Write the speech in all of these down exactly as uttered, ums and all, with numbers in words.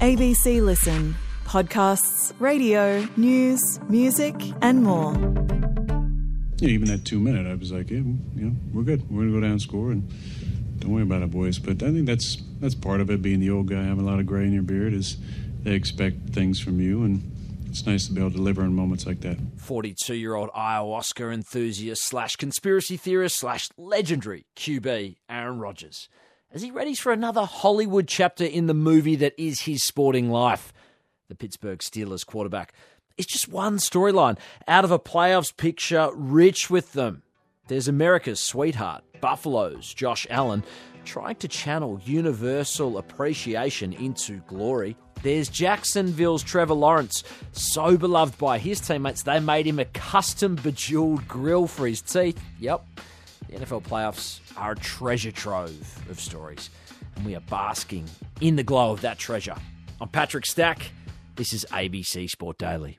A B C Listen. Podcasts, radio, news, music and more. Yeah, even that two minute, I was like, yeah, you know, we're good. We're going to go down and score, and don't worry about it, boys. But I think that's that's part of it, being the old guy, having a lot of gray in your beard, is they expect things from you, and it's nice to be able to deliver in moments like that. forty-two-year-old ayahuasca enthusiast slash conspiracy theorist slash legendary Q B Aaron Rodgers, as he readies for another Hollywood chapter in the movie that is his sporting life. The Pittsburgh Steelers quarterback is just one storyline out of a playoffs picture rich with them. There's America's sweetheart, Buffalo's Josh Allen, trying to channel universal appreciation into glory. There's Jacksonville's Trevor Lawrence, so beloved by his teammates they made him a custom bejeweled grill for his teeth. Yep, the N F L playoffs are a treasure trove of stories, and we are basking in the glow of that treasure. I'm Patrick Stack. This is A B C Sport Daily.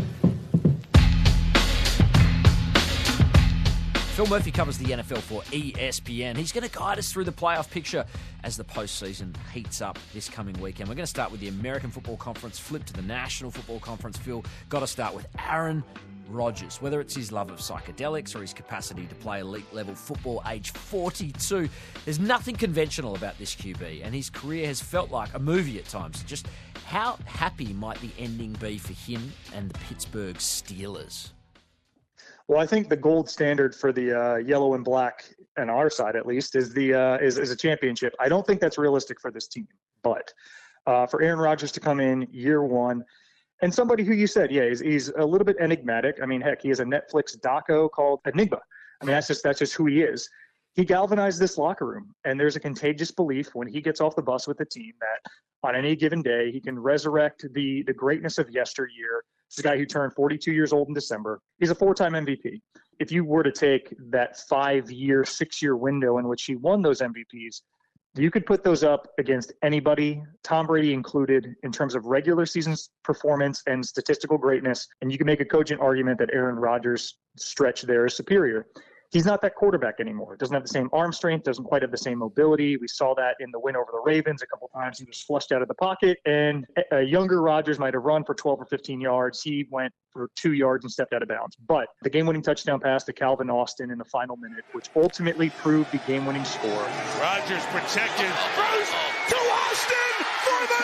Phil Murphy covers the N F L for E S P N. He's going to guide us through the playoff picture as the postseason heats up this coming weekend. We're going to start with the American Football Conference, flip to the National Football Conference. Phil, got to start with Aaron Rodgers. Whether it's his love of psychedelics or his capacity to play elite-level football age forty-two, there's nothing conventional about this Q B, and his career has felt like a movie at times. Just how happy might the ending be for him and the Pittsburgh Steelers? Well, I think the gold standard for the uh, yellow and black, on our side at least, is the uh, is, is a championship. I don't think that's realistic for this team, but uh, for Aaron Rodgers to come in year one, and somebody who you said, yeah, he's, he's a little bit enigmatic. I mean, heck, he has a Netflix doco called Enigma. I mean, that's just that's just who he is. He galvanized this locker room, and there's a contagious belief when he gets off the bus with the team that on any given day he can resurrect the the greatness of yesteryear. This is a guy who turned forty-two years old in December. He's a four-time M V P. If you were to take that five-year, six-year window in which he won those M V Ps, you could put those up against anybody, Tom Brady included, in terms of regular season performance and statistical greatness, and you can make a cogent argument that Aaron Rodgers' stretch there is superior. He's not that quarterback anymore. Doesn't have the same arm strength, doesn't quite have the same mobility. We saw that in the win over the Ravens. A couple times he was flushed out of the pocket, and a younger Rodgers might have run for twelve or fifteen yards. He went for two yards and stepped out of bounds. But the game-winning touchdown pass to Calvin Austin in the final minute, which ultimately proved the game-winning score. Rodgers protected, throws to Austin for the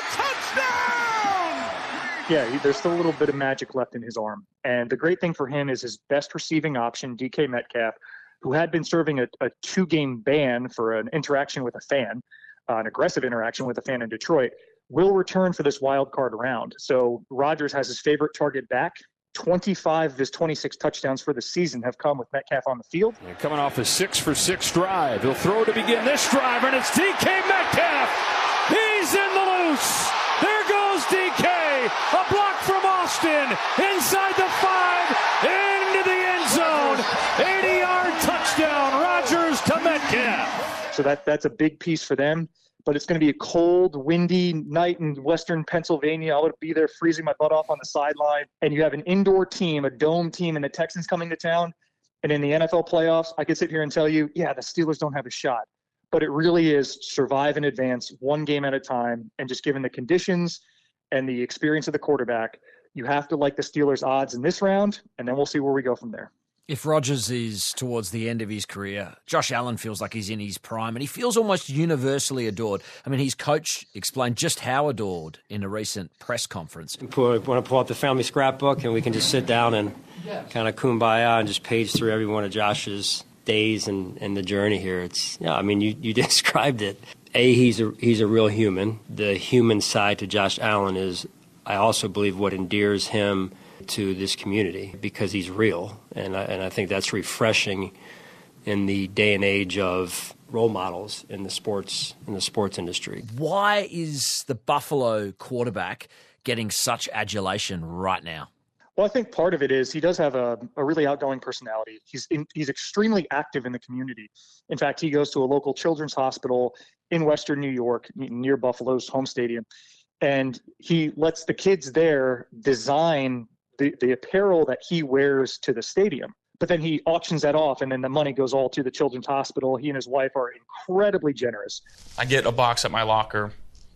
touchdown! Yeah, he, there's still a little bit of magic left in his arm. And the great thing for him is his best receiving option, D K Metcalf, who had been serving a, a two-game ban for an interaction with a fan, uh, an aggressive interaction with a fan in Detroit, will return for this wild card round. So Rodgers has his favorite target back. twenty-five of his twenty-six touchdowns for the season have come with Metcalf on the field. They're coming off a six for six drive. He'll throw to begin this drive, and it's D K Metcalf. He's in the loose. There goes D K. A block from Austin. Inside the five. Into the end zone. eighty-yard touchdown. Rodgers to Metcalf. So that that's a big piece for them. But it's going to be a cold, windy night in western Pennsylvania. I would be there freezing my butt off on the sideline. And you have an indoor team, a dome team, and the Texans coming to town. And in the N F L playoffs, I could sit here and tell you, yeah, the Steelers don't have a shot. But it really is survive and advance one game at a time. And just given the conditions and the experience of the quarterback, you have to like the Steelers' odds in this round, and then we'll see where we go from there. If Rodgers is towards the end of his career, Josh Allen feels like he's in his prime, and he feels almost universally adored. I mean, his coach explained just how adored in a recent press conference. We want to pull out the family scrapbook, and we can just sit down and kind of kumbaya and just page through every one of Josh's days and, and the journey here. It's yeah, I mean, you, you described it. A, he's a he's a real human. The human side to Josh Allen is, I also believe, what endears him to this community, because he's real, and I, and I think that's refreshing in the day and age of role models in the sports in the sports industry. Why is the Buffalo quarterback getting such adulation right now? Well, I think part of it is he does have a, a really outgoing personality. He's in, he's extremely active in the community. In fact, he goes to a local children's hospital in Western New York near Buffalo's home stadium, and he lets the kids there design the, the apparel that he wears to the stadium. But then he auctions that off, and then the money goes all to the children's hospital. He and his wife are incredibly generous. I get a box at my locker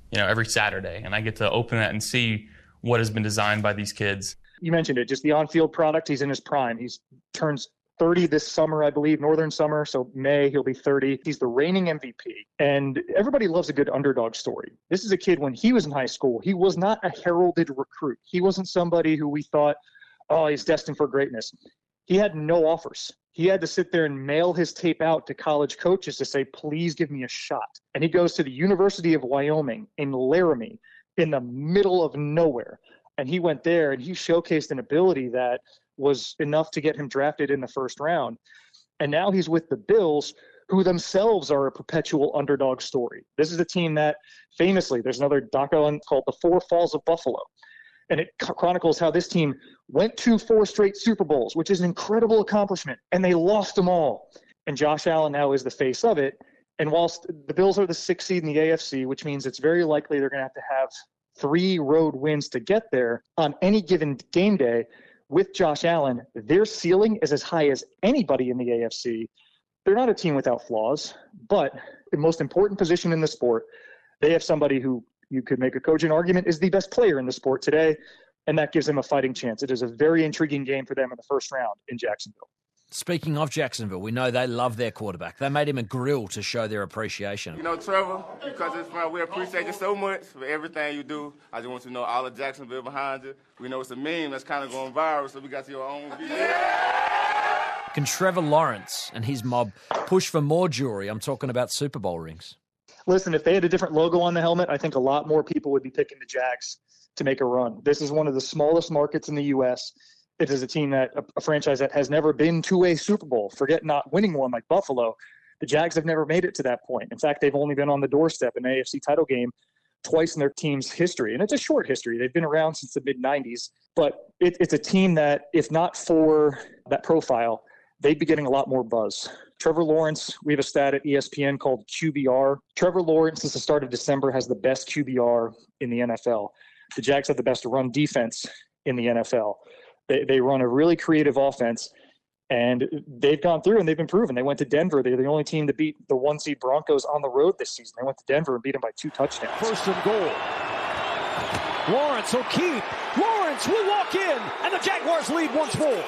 you know, every Saturday, and I get to open that and see what has been designed by these kids. You mentioned it, just the on-field product. He's in his prime. He's turns thirty this summer, I believe, Northern Summer. So May, he'll be thirty. He's the reigning M V P. And everybody loves a good underdog story. This is a kid, when he was in high school, he was not a heralded recruit. He wasn't somebody who we thought, oh, he's destined for greatness. He had no offers. He had to sit there and mail his tape out to college coaches to say, please give me a shot. And he goes to the University of Wyoming in Laramie in the middle of nowhere. And he went there and he showcased an ability that was enough to get him drafted in the first round. And now he's with the Bills, who themselves are a perpetual underdog story. This is a team that famously, there's another doco called The Four Falls of Buffalo. And it chronicles how this team went to four straight Super Bowls, which is an incredible accomplishment, and they lost them all. And Josh Allen now is the face of it. And whilst the Bills are the sixth seed in the A F C, which means it's very likely they're going to have to have three road wins to get there on any given game day, with Josh Allen, their ceiling is as high as anybody in the A F C. They're not a team without flaws, but the most important position in the sport, they have somebody who you could make a cogent argument is the best player in the sport today, and that gives them a fighting chance. It is a very intriguing game for them in the first round in Jacksonville. Speaking of Jacksonville, we know they love their quarterback. They made him a grill to show their appreciation. You know, Trevor, because it's fun, we appreciate you so much for everything you do. I just want you to know all of Jacksonville behind you. We know it's a meme that's kind of going viral, so we got your own video. Can Trevor Lawrence and his mob push for more jewelry? I'm talking about Super Bowl rings. Listen, if they had a different logo on the helmet, I think a lot more people would be picking the Jags to make a run. This is one of the smallest markets in the U S It is a team that, a franchise that has never been to a Super Bowl. Forget not winning one like Buffalo. The Jags have never made it to that point. In fact, they've only been on the doorstep in an A F C title game twice in their team's history. And it's a short history. They've been around since the mid nineties. But it, it's a team that, if not for that profile, they'd be getting a lot more buzz. Trevor Lawrence, we have a stat at E S P N called Q B R. Trevor Lawrence, since the start of December, has the best Q B R in the N F L. The Jags have the best run defense in the N F L. They, they run a really creative offense, and they've gone through and they've been proven. They went to Denver. They're the only team to beat the one seed Broncos on the road this season. They went to Denver and beat them by two touchdowns. First and goal. Lawrence will keep. Lawrence will walk in, and the Jaguars lead once more.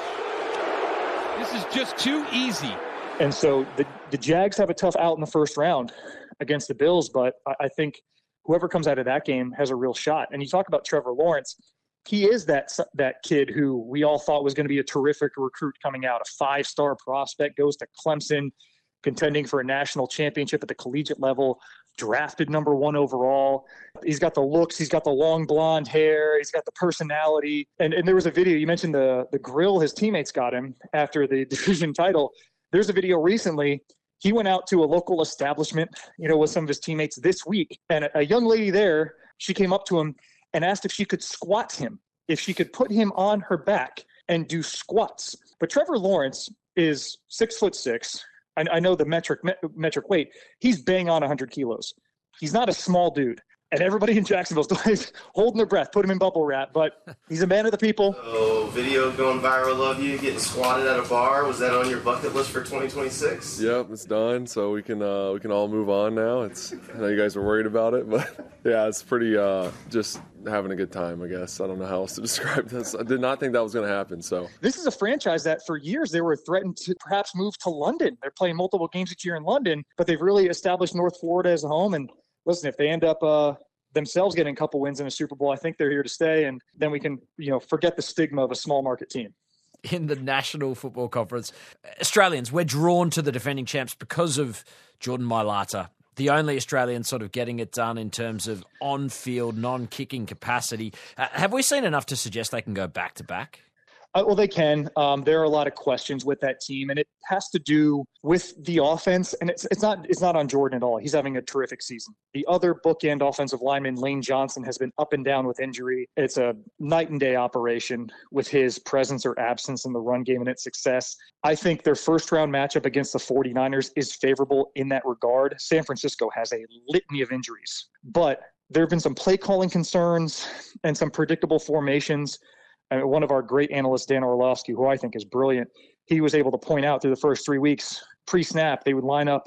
This is just too easy. And so the, the Jags have a tough out in the first round against the Bills, but I, I think whoever comes out of that game has a real shot. And you talk about Trevor Lawrence. He is that that kid who we all thought was going to be a terrific recruit coming out, a five-star prospect, goes to Clemson, contending for a national championship at the collegiate level, drafted number one overall. He's got the looks, he's got the long blonde hair, he's got the personality. And, and there was a video, you mentioned the, the grill his teammates got him after the division title. There's a video recently. He went out to a local establishment, you know, with some of his teammates this week. And a, a young lady there, she came up to him and asked if she could squat him, if she could put him on her back and do squats. But Trevor Lawrence is six foot six. I, I know the metric me, metric weight. He's bang on one hundred kilos. He's not a small dude. And everybody in Jacksonville is holding their breath, put him in bubble wrap. But he's a man of the people. Oh, video going viral of you getting squatted at a bar. Was that on your bucket list for twenty twenty-six? Yep, it's done. So we can uh, we can all move on now. It's I know you guys were worried about it, but yeah, it's pretty uh, just having a good time, I guess. I don't know how else to describe this. I did not think that was going to happen. So this is a franchise that for years they were threatened to perhaps move to London. They're playing multiple games each year in London, but they've really established North Florida as a home. And listen, if they end up uh, themselves getting a couple wins in a Super Bowl, I think they're here to stay. And then we can, you know, forget the stigma of a small market team. In the National Football Conference, Australians, we're drawn to the defending champs because of Jordan Mailata, the only Australian sort of getting it done in terms of on-field, non-kicking capacity. Uh, have we seen enough to suggest they can go back-to-back? Uh, well, they can. Um, there are a lot of questions with that team, and it has to do with the offense. And it's it's not it's not on Jordan at all. He's having a terrific season. The other bookend offensive lineman, Lane Johnson, has been up and down with injury. It's a night and day operation with his presence or absence in the run game and its success. I think their first round matchup against the 49ers is favorable in that regard. San Francisco has a litany of injuries, but there have been some play calling concerns and some predictable formations. I mean, one of our great analysts, Dan Orlovsky, who I think is brilliant, he was able to point out through the first three weeks, pre-snap, they would line up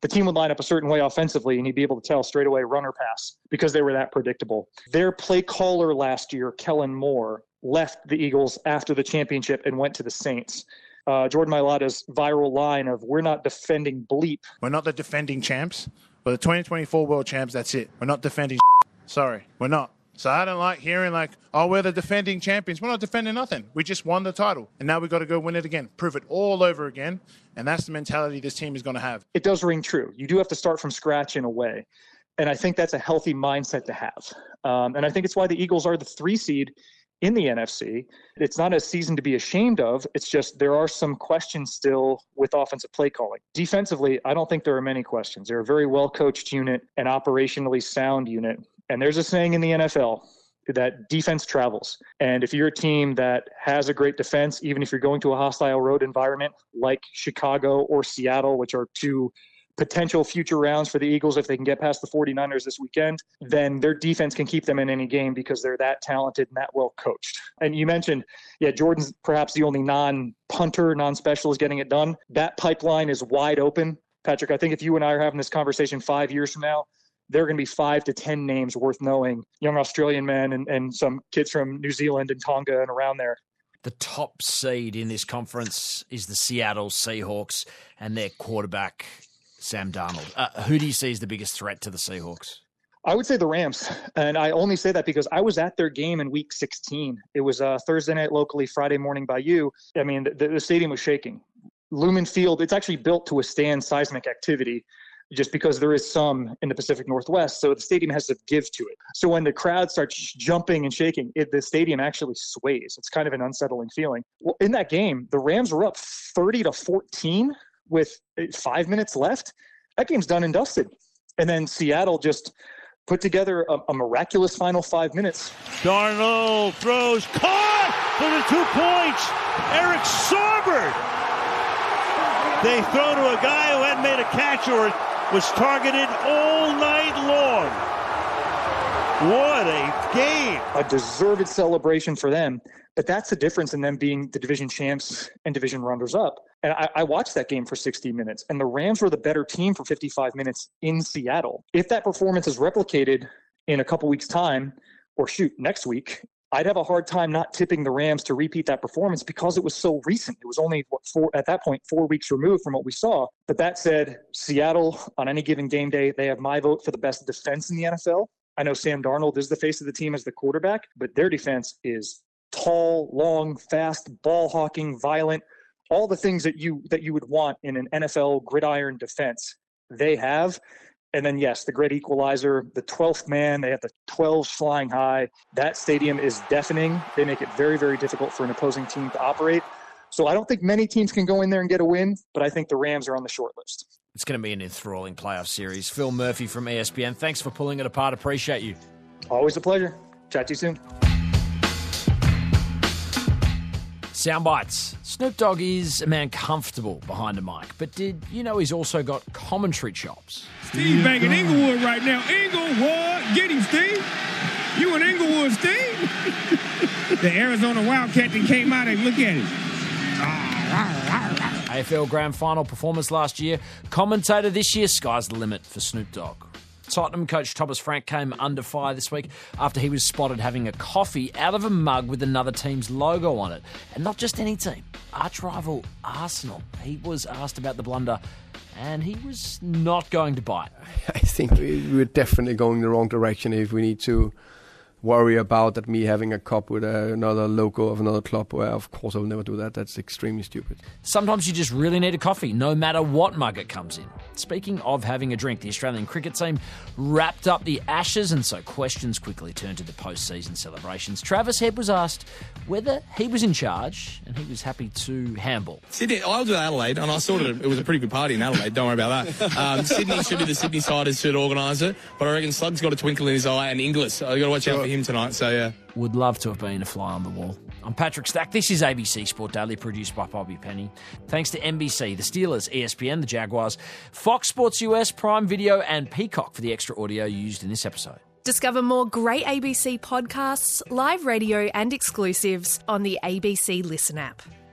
the team would line up a certain way offensively, and you'd be able to tell straight away run or pass because they were that predictable. Their play caller last year, Kellen Moore, left the Eagles after the championship and went to the Saints. Uh, Jordan Mailata's viral line of, we're not defending bleep. We're not the defending champs, but the twenty twenty-four world champs, that's it. We're not defending Sorry, we're not. So I don't like hearing like, oh, we're the defending champions. We're not defending nothing. We just won the title. And now we've got to go win it again. Prove it all over again. And that's the mentality this team is going to have. It does ring true. You do have to start from scratch in a way. And I think that's a healthy mindset to have. Um, and I think it's why the Eagles are the three seed in the N F C. It's not a season to be ashamed of. It's just there are some questions still with offensive play calling. Defensively, I don't think there are many questions. They're a very well-coached unit, an operationally sound unit. And there's a saying in the N F L that defense travels. And if you're a team that has a great defense, even if you're going to a hostile road environment like Chicago or Seattle, which are two potential future rounds for the Eagles if they can get past the 49ers this weekend, then their defense can keep them in any game because they're that talented and that well coached. And you mentioned, yeah, Jordan's perhaps the only non-punter, non-specialist getting it done. That pipeline is wide open. Patrick, I think if you and I are having this conversation five years from now, there are going to be five to ten names worth knowing, young Australian men and, and some kids from New Zealand and Tonga and around there. The top seed in this conference is the Seattle Seahawks and their quarterback, Sam Darnold. Uh, who do you see as the biggest threat to the Seahawks? I would say the Rams. And I only say that because I was at their game in week sixteen. It was uh, Thursday night locally, Friday morning by you. I mean, the, the stadium was shaking. Lumen Field, it's actually built to withstand seismic activity, just because there is some in the Pacific Northwest. So the stadium has to give to it. So when the crowd starts jumping and shaking, it, the stadium actually sways. It's kind of an unsettling feeling. Well, in that game, the Rams were up thirty to fourteen with five minutes left. That game's done and dusted. And then Seattle just put together a, a miraculous final five minutes. Darnold throws, caught for the two points. Eric Saubert. They throw to a guy who hadn't made a catch or was targeted all night long. What a game. A deserved celebration for them. But that's the difference in them being the division champs and division runners-up. And I, I watched that game for sixty minutes, and the Rams were the better team for fifty-five minutes in Seattle. If that performance is replicated in a couple weeks' time, or shoot, next week, I'd have a hard time not tipping the Rams to repeat that performance because it was so recent. It was only, what, four, at that point, four weeks removed from what we saw. But that said, Seattle, on any given game day, they have my vote for the best defense in the N F L. I know Sam Darnold is the face of the team as the quarterback, but their defense is tall, long, fast, ball hawking, violent, all the things that you that you would want in an N F L gridiron defense. They have. And then, yes, the great equalizer, the twelfth man, they have the twelves flying high. That stadium is deafening. They make it very, very difficult for an opposing team to operate. So I don't think many teams can go in there and get a win, but I think the Rams are on the short list. It's going to be an enthralling playoff series. Phil Murphy from E S P N, thanks for pulling it apart. Appreciate you. Always a pleasure. Chat to you soon. Soundbites. Snoop Dogg is a man comfortable behind a mic, but did you know he's also got commentary chops? Steve banging Inglewood right now. Inglewood, get him, Steve. You in Inglewood, Steve? The Arizona Wildcat that came out and look at it. A F L Grand Final performance last year. Commentator this year, sky's the limit for Snoop Dogg. Tottenham coach Thomas Frank came under fire this week after he was spotted having a coffee out of a mug with another team's logo on it. And not just any team, arch rival Arsenal. He was asked about the blunder and he was not going to bite. I think we're definitely going the wrong direction if we need to worry about that me having a cup with uh, another logo of another club. Well, of course, I'll never do that. That's extremely stupid. Sometimes you just really need a coffee, no matter what mug it comes in. Speaking of having a drink, the Australian cricket team wrapped up the Ashes, and so questions quickly turned to the post-season celebrations. Travis Head was asked whether he was in charge, and he was happy to handball. Sydney, I was with Adelaide, and I saw it. It was a pretty good party in Adelaide. Don't worry about that. Um, Sydney should be the Sydney Siders should organise it, but I reckon Slug's got a twinkle in his eye, and Inglis. I've got to watch out for him tonight. So yeah, would love to have been a fly on the wall. I'm Patrick Stack. This is A B C Sport Daily, produced by Bobby Penny. Thanks to N B C, the Steelers, E S P N, the Jaguars, Fox Sports U S, Prime Video, and Peacock for the extra audio used in this episode. Discover more great A B C podcasts, live radio, and exclusives on the A B C Listen app.